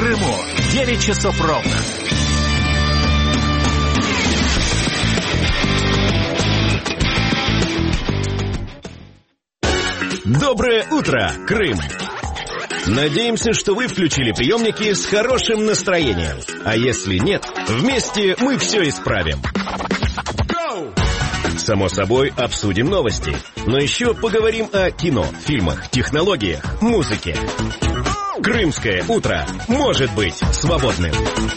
Крыму 9 часов ровно. Доброе утро, Крым! Надеемся, что вы включили приемники с хорошим настроением. А если нет, вместе мы все исправим. Само собой, обсудим новости. Но еще поговорим о кино, фильмах, технологиях, музыке. Крымское утро может быть свободным.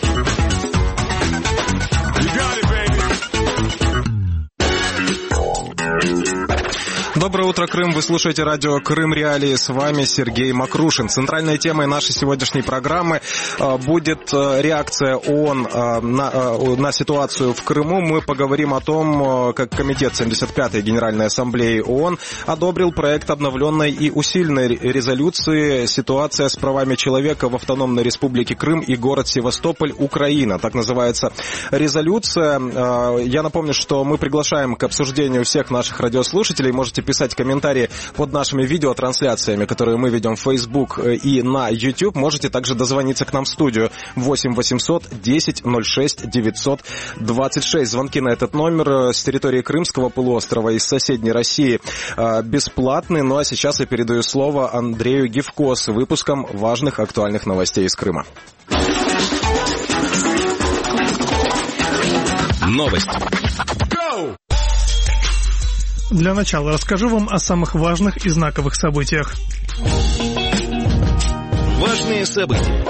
Доброе утро, Крым. Вы слушаете радио «Крым Реалии». С вами Сергей Макрушин. Центральной темой нашей сегодняшней программы будет реакция ООН на ситуацию в Крыму. Мы поговорим о том, как Комитет 75-й Генеральной Ассамблеи ООН одобрил проект обновленной и усиленной резолюции «Ситуация с правами человека в Автономной Республике Крым и город Севастополь, Украина». Так называется резолюция. Я напомню, что мы приглашаем к обсуждению всех наших радиослушателей. Можете писать комментарии под нашими видеотрансляциями, которые мы ведем в Facebook и на YouTube. Можете также дозвониться к нам в студию 8 800 10 06 926. Звонки на этот номер с территории Крымского полуострова и с соседней России бесплатны. Ну а сейчас я передаю слово Андрею Гивко с выпуском важных актуальных новостей из Крыма. Новости. Для начала расскажу вам о самых важных и знаковых событиях. Важные события.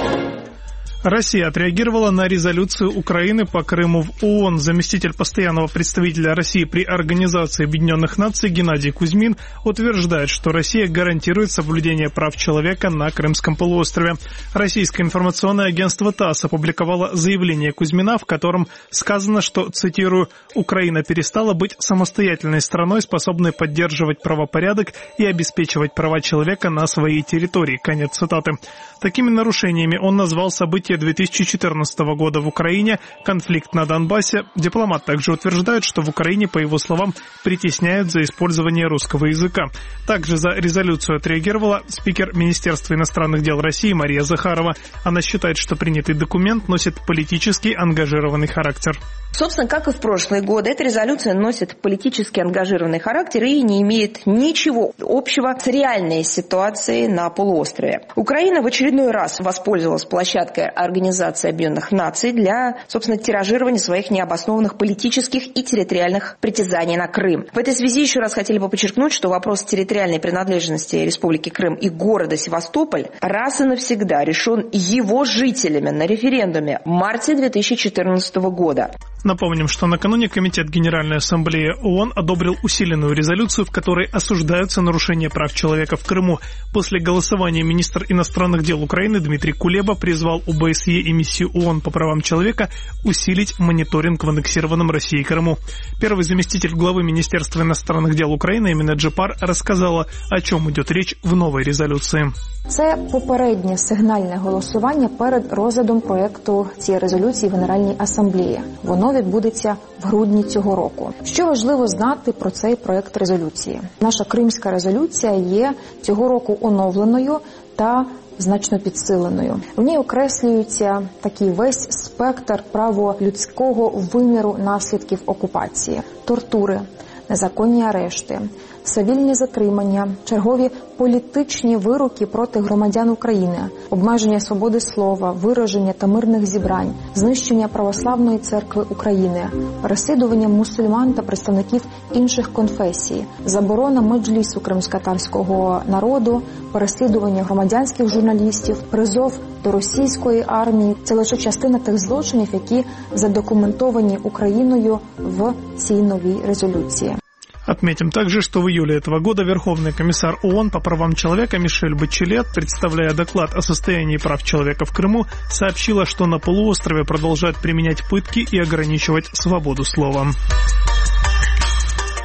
Россия отреагировала на резолюцию Украины по Крыму в ООН. Заместитель постоянного представителя России при Организации Объединенных Наций Геннадий Кузьмин утверждает, что Россия гарантирует соблюдение прав человека на Крымском полуострове. Российское информационное агентство ТАСС опубликовало заявление Кузьмина, в котором сказано, что, цитирую, «Украина перестала быть самостоятельной страной, способной поддерживать правопорядок и обеспечивать права человека на своей территории». Конец цитаты. Такими нарушениями он назвал события 2014 года в Украине, конфликт на Донбассе. Дипломат также утверждает, что в Украине, по его словам, притесняют за использование русского языка. Также за резолюцию отреагировала спикер Министерства иностранных дел России Мария Захарова. Она считает, что принятый документ носит политически ангажированный характер. Собственно, как и в прошлые годы, эта резолюция носит политически ангажированный характер и не имеет ничего общего с реальной ситуацией на полуострове. Украина в очередной раз воспользовалась площадкой Организации Объединенных Наций для, собственно, тиражирования своих необоснованных политических и территориальных притязаний на Крым. В этой связи еще раз хотели бы подчеркнуть, что вопрос территориальной принадлежности Республики Крым и города Севастополь раз и навсегда решен его жителями на референдуме в марте 2014 года. Напомним, что накануне Комитет Генеральной Ассамблеи ООН одобрил усиленную резолюцию, в которой осуждаются нарушения прав человека в Крыму. После голосования министр иностранных дел Украины Дмитрий Кулеба призвал ОБСЕ и миссию ООН по правам человека усилить мониторинг в аннексированном Россией Крыму. Первый заместитель главы Министерства иностранных дел Украины Эмина Джипар рассказала, о чем идет речь в новой резолюции. Це попереднє сигнальне голосування перед розглядом проєкту цієї резолюції в Генеральній Асамблеї. Воно відбудеться в грудні цього року. Що важливо знати про цей проєкт резолюції? Наша Кримська резолюція є цього року оновленою та значно підсиленою. В ній окреслюється такий весь спектр праволюдського виміру наслідків окупації. Тортури, незаконні арешти, свавільні затримання, чергові політичні вироки проти громадян України, обмеження свободи слова, вираження та мирних зібрань, знищення Православної церкви України, переслідування мусульман та представників інших конфесій, заборона меджлісу кримськотатарського народу, переслідування громадянських журналістів, призов до російської армії – це лише частина тих злочинів, які задокументовані Україною в цій новій резолюції. Отметим также, что в июле этого года Верховный комиссар ООН по правам человека Мишель Бачелет, представляя доклад о состоянии прав человека в Крыму, сообщила, что на полуострове продолжают применять пытки и ограничивать свободу слова.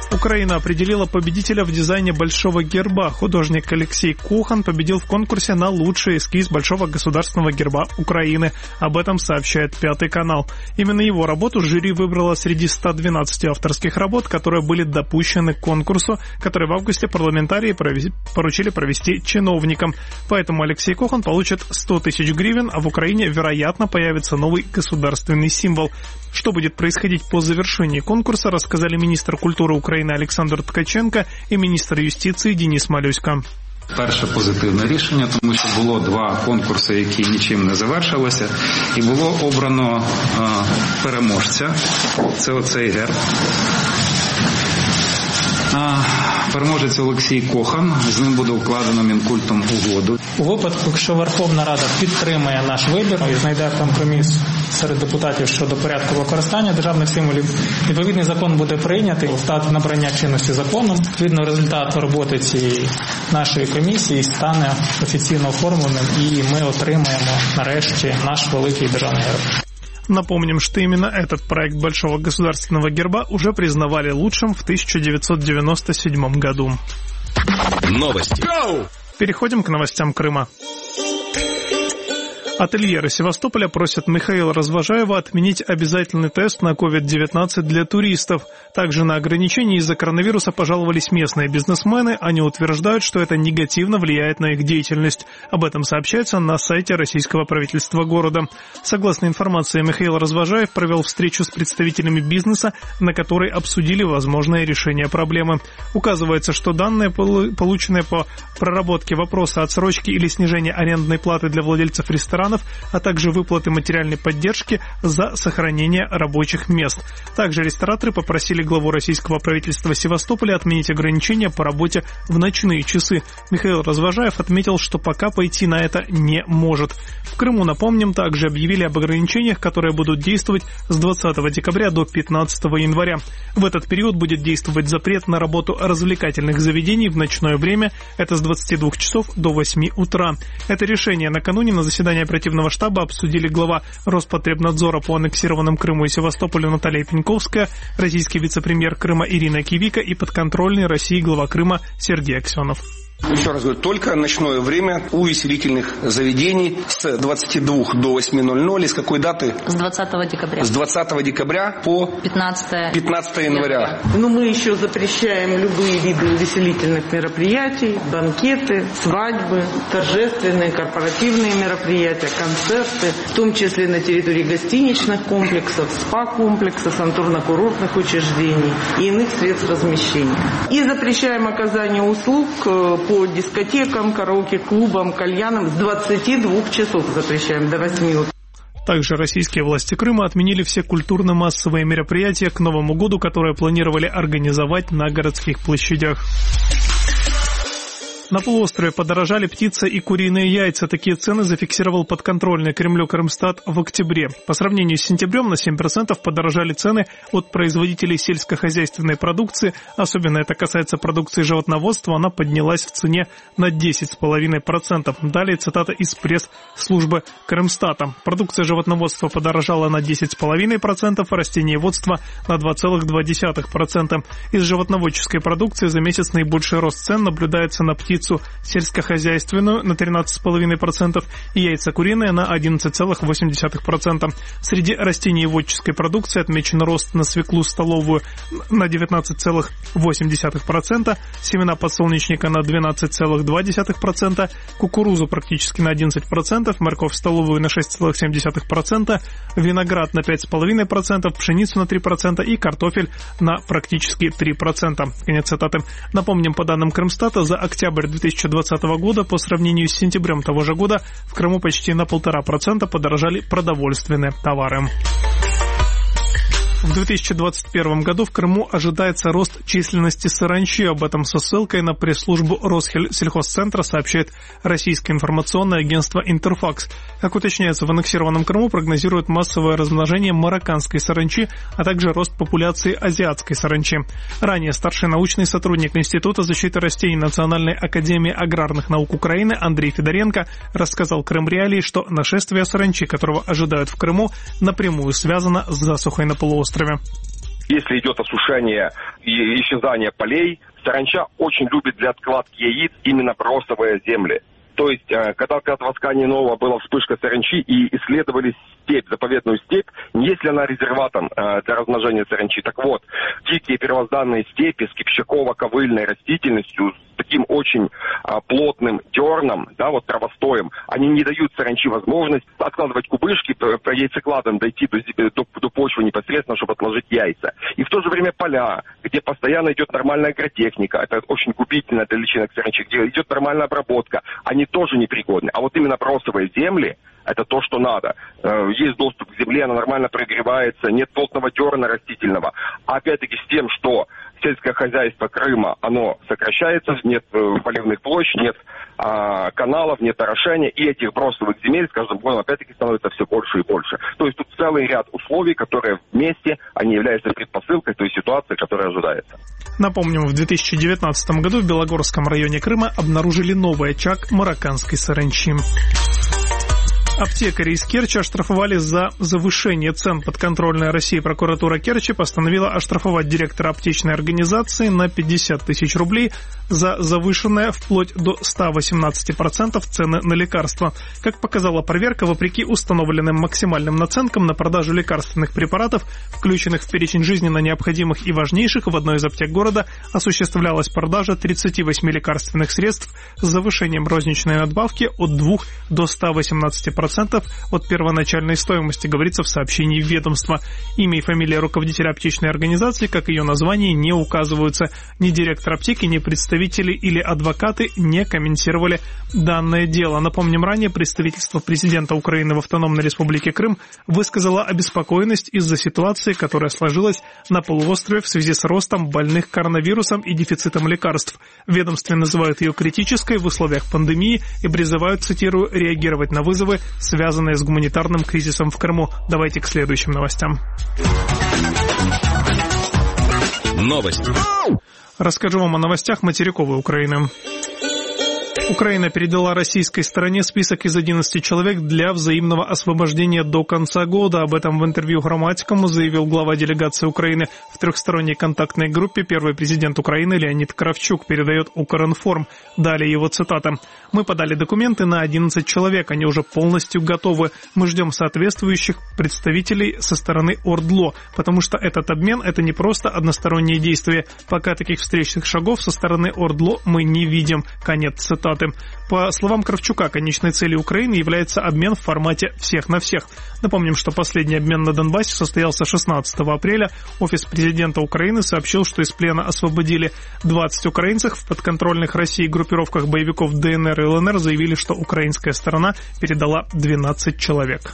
Украина определила победителя в дизайне большого герба. Художник Алексей Кохан победил в конкурсе на лучший эскиз большого государственного герба Украины. Об этом сообщает Пятый канал. Именно его работу жюри выбрало среди 112 авторских работ, которые были допущены к конкурсу, который в августе парламентарии поручили провести чиновникам. Поэтому Алексей Кохан получит 100 тысяч гривен, а в Украине, вероятно, появится новый государственный символ. Что будет происходить по завершении конкурса, рассказали министр культуры Украины Олександр Ткаченко і міністр юстиції Денис Малюська. Перше позитивне рішення, тому що було 2 конкурси, які нічим не завершилися, і було обрано переможця. Це оцей герб. Переможець Олексій Кохан, з ним буде укладено Мінкультом угоду. У випадку, якщо Верховна Рада підтримає наш вибір і знайде компроміс серед депутатів щодо порядку використання державних символів, відповідний закон буде прийнятий, стати набрання чинності законом. Відповідно, результат роботи цієї нашої комісії стане офіційно оформленим, і ми отримаємо нарешті наш великий державний герб. Напомним, что именно этот проект большого государственного герба уже признавали лучшим в 1997 году. Новости. Переходим к новостям Крыма. Ательеры Севастополя просят Михаила Развожаева отменить обязательный тест на COVID-19 для туристов. Также на ограничения из-за коронавируса пожаловались местные бизнесмены. Они утверждают, что это негативно влияет на их деятельность. Об этом сообщается на сайте российского правительства города. Согласно информации, Михаил Развожаев провел встречу с представителями бизнеса, на которой обсудили возможное решение проблемы. Указывается, что данные, полученные по проработке вопроса отсрочки или снижения арендной платы для владельцев ресторанов, а также выплаты материальной поддержки за сохранение рабочих мест. Также рестораторы попросили главу российского правительства Севастополя отменить ограничения по работе в ночные часы. Михаил Развожаев отметил, что пока пойти на это не может. В Крыму, напомним, также объявили об ограничениях, которые будут действовать с 20 декабря до 15 января. В этот период будет действовать запрет на работу развлекательных заведений в ночное время, это с 22 часов до 8 утра. Это решение накануне на заседании оперативного штаба обсудили глава Роспотребнадзора по аннексированным Крыму и Севастополю Наталья Пеньковская, российский вице-премьер Крыма Ирина Кивика и подконтрольный России глава Крыма Сергей Аксенов. Еще раз говорю, только ночное время у увеселительных заведений с 22 до 8:00. И с какой даты? С 20 декабря. С 20 декабря по 15 января. Но мы еще запрещаем любые виды увеселительных мероприятий, банкеты, свадьбы, торжественные, корпоративные мероприятия, концерты, в том числе на территории гостиничных комплексов, спа-комплексов, санаторно-курортных учреждений и иных средств размещения. И запрещаем оказание услуг по дискотекам, караоке-клубам, кальянам с 22 часов запрещаем до 8 утра. Также российские власти Крыма отменили все культурно-массовые мероприятия к Новому году, которые планировали организовать на городских площадях. На полуострове подорожали птица и куриные яйца. Такие цены зафиксировал подконтрольный Кремлю Крымстат в октябре. По сравнению с сентябрем на 7% подорожали цены от производителей сельскохозяйственной продукции. Особенно это касается продукции животноводства. Она поднялась в цене на 10,5%. Далее цитата из пресс-службы Крымстата. Продукция животноводства подорожала на 10,5%, а растениеводство на 2,2%. Из животноводческой продукции за месяц наибольший рост цен наблюдается на птицу сельскохозяйственную на 13,5% и яйца куриные на 11,8%. Среди растениеводческой продукции отмечен рост на свеклу столовую на 19,8%, семена подсолнечника на 12,2%, кукурузу практически на 11%, морковь столовую на 6,7%, виноград на 5,5%, пшеницу на 3% и картофель на практически 3%. Конец цитаты. Напомним, по данным Крымстата, за октябрь 2020 года по сравнению с сентябрем того же года в Крыму почти на 1,5% подорожали продовольственные товары. В 2021 году в Крыму ожидается рост численности саранчи. Об этом со ссылкой на пресс-службу Россельхозцентра сообщает российское информационное агентство «Интерфакс». Как уточняется, в аннексированном Крыму прогнозируют массовое размножение марокканской саранчи, а также рост популяции азиатской саранчи. Ранее старший научный сотрудник Института защиты растений Национальной академии аграрных наук Украины Андрей Федоренко рассказал Крым Реалии, что нашествие саранчи, которого ожидают в Крыму, напрямую связано с засухой на полуострове. Если идет осушение и исчезание полей, саранча очень любит для откладки яиц именно бросовые земли. То есть, когда в Аскании Нова была вспышка саранчи и исследовали степь, заповедную степь, есть ли она резерватом для размножения саранчи. Так вот, дикие первозданные степи с кипчаково-ковыльной растительностью, с таким очень плотным дерном, да, вот травостоем, они не дают саранчи возможность откладывать кубышки, по яйцекладам дойти до почвы непосредственно, чтобы отложить яйца. И в то же время поля, где постоянно идет нормальная агротехника, это очень губительно для личинок саранчи, где идет нормальная обработка, они тоже непригодны. А вот именно бросовые земли, это то, что надо. Есть доступ к земле, она нормально прогревается, нет плотного дерна растительного. А опять-таки с тем, что сельское хозяйство Крыма, оно сокращается, нет поливных площадь, нет каналов, нет орошения, и этих бросовых земель с каждым годом опять-таки становится все больше и больше. То есть тут целый ряд условий, которые вместе, они являются предпосылкой той ситуации, которая ожидается. Напомним, в 2019 году в Белогорском районе Крыма обнаружили новый очаг марокканской саранчи. Аптекари из Керчи оштрафовали за завышение цен. Подконтрольная России прокуратура Керчи постановила оштрафовать директора аптечной организации на 50 тысяч рублей за завышенное вплоть до 118% цены на лекарства. Как показала проверка, вопреки установленным максимальным наценкам на продажу лекарственных препаратов, включенных в перечень жизненно необходимых и важнейших, в одной из аптек города осуществлялась продажа 38 лекарственных средств с завышением розничной надбавки от 2 до 118% от первоначальной стоимости, говорится в сообщении ведомства. Имя и фамилия руководителя аптечной организации, как и ее название, не указываются. Ни директор аптеки, ни представители или адвокаты не комментировали данное дело. Напомним, ранее представительство президента Украины в Автономной Республике Крым высказало обеспокоенность из-за ситуации, которая сложилась на полуострове в связи с ростом больных коронавирусом и дефицитом лекарств. В ведомстве называют ее критической в условиях пандемии и призывают, цитирую, реагировать на вызовы, связанные с гуманитарным кризисом в Крыму. Давайте к следующим новостям. Новости. Расскажу вам о новостях материковой Украины. Украина передала российской стороне список из 11 человек для взаимного освобождения до конца года. Об этом в интервью «Громадскому» заявил глава делегации Украины в трехсторонней контактной группе. Первый президент Украины Леонид Кравчук, передает Укринформ. Далее его цитата. «Мы подали документы на 11 человек. Они уже полностью готовы. Мы ждем соответствующих представителей со стороны ОРДЛО, потому что этот обмен – это не просто односторонние действия. Пока таких встречных шагов со стороны ОРДЛО мы не видим». Конец цитаты. По словам Кравчука, конечной целью Украины является обмен в формате всех на всех. Напомним, что последний обмен на Донбассе состоялся 16 апреля. Офис президента Украины сообщил, что из плена освободили 20 украинцев. В подконтрольных России группировках боевиков ДНР и ЛНР заявили, что украинская сторона передала 12 человек.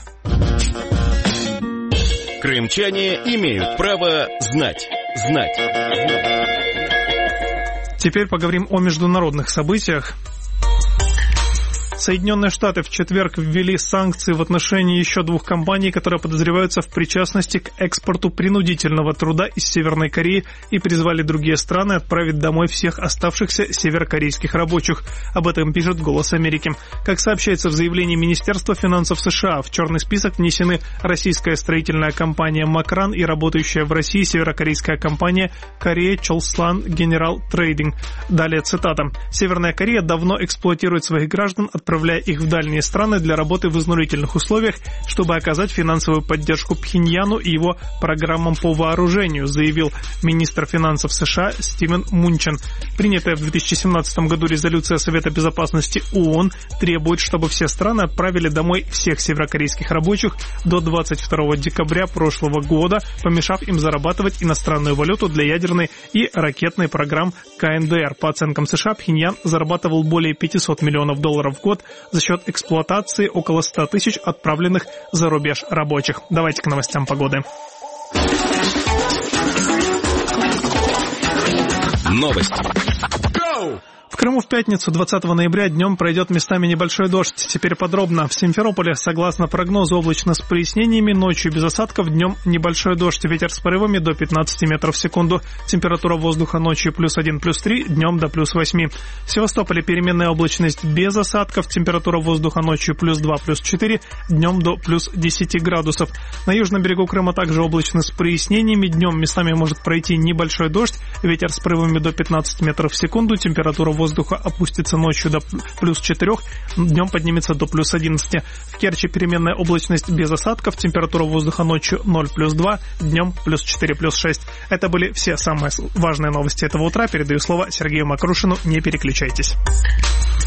Крымчане имеют право знать. Теперь поговорим о международных событиях. Соединенные Штаты в четверг ввели санкции в отношении еще двух компаний, которые подозреваются в причастности к экспорту принудительного труда из Северной Кореи, и призвали другие страны отправить домой всех оставшихся северокорейских рабочих. Об этом пишет «Голос Америки». Как сообщается в заявлении Министерства финансов США, в черный список внесены российская строительная компания «Макран» и работающая в России северокорейская компания «Корея Чолслан Генерал Трейдинг». Далее цитата. «Северная Корея давно эксплуатирует своих граждан, отправляя их в дальние страны для работы в изнурительных условиях, чтобы оказать финансовую поддержку Пхеньяну и его программам по вооружению», заявил министр финансов США Стивен Мунчин. Принятая в 2017 году резолюция Совета Безопасности ООН требует, чтобы все страны отправили домой всех северокорейских рабочих до 22 декабря прошлого года, помешав им зарабатывать иностранную валюту для ядерной и ракетной программ КНДР. По оценкам США, Пхеньян зарабатывал более $500 миллионов в год за счет эксплуатации около 100 тысяч отправленных за рубеж рабочих. Давайте к новостям погоды. Новости. В В Крыму в пятницу, 20 ноября, днем пройдет местами небольшой дождь. Теперь подробно. В Симферополе, согласно прогнозу, облачно с прояснениями, ночью без осадков, днем небольшой дождь. Ветер с порывами до 15 метров в секунду. Температура воздуха ночью +1, +3, днем до +8. В Севастополе переменная облачность без осадков. Температура воздуха ночью +2, +4, днем до +10 градусов. На южном берегу Крыма также облачно с прояснениями. Днем местами может пройти небольшой дождь. Ветер с порывами до 15 метров в секунду. Температура воздуха опустится ночью до +4, днем поднимется до +11. В Керчи переменная облачность без осадков. Температура воздуха ночью 0 +2, днем +4, +6. Это были все самые важные новости этого утра. Передаю слово Сергею Макрушину. Не переключайтесь.